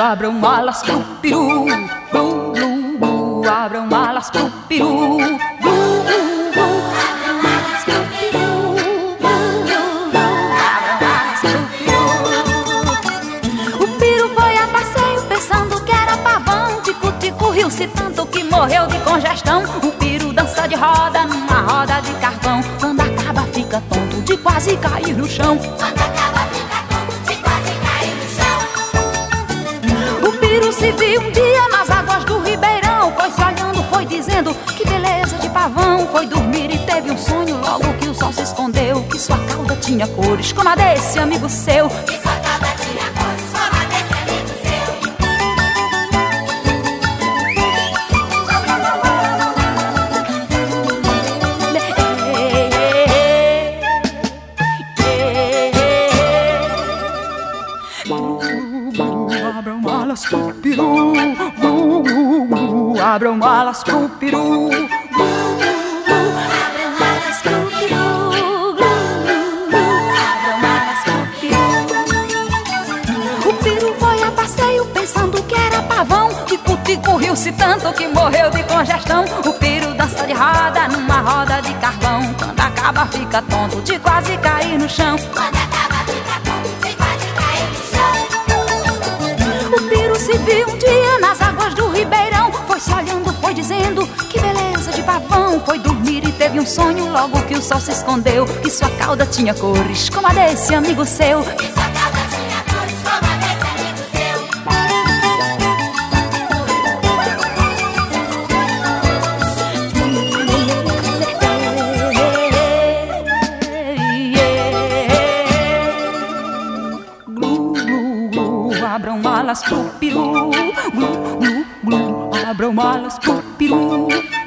abram malas pro peru, glu, glu, glu, abram malas pro peru, glu, glu, glu, abram malas pro peru, glu, glu, glu, abram malas pro peru. O peru foi a passeio pensando que era pavão, tico-tico riu-se tanto que morreu de congestão. O peru dança de roda numa roda de carvão, quando acaba fica tonto de quase cair no chão. Se viu um dia nas águas do Ribeirão, foi se olhando, foi dizendo que beleza de pavão. Foi dormir e teve um sonho logo que o sol se escondeu, que sua cauda tinha cores como a desse amigo seu, que sua cauda tinha cores como a desse amigo seu. Abram malas pro peru, abram malas pro peru, abram malas pro peru, abram malas pro peru. O peru foi a passeio pensando que era pavão, tico-tico riu-se tanto que morreu de congestão. O peru dança de roda numa roda de carvão, quando acaba fica tonto de quase cair no chão. Se viu um dia nas águas do Ribeirão, foi se olhando, foi dizendo que beleza de pavão. Foi dormir e teve um sonho logo que o sol se escondeu, que sua cauda tinha cores como a desse amigo seu, que sua cauda tinha cores como a desse amigo seu. Abram malas pro peru, glu, glu, glu, abram malas pro peru.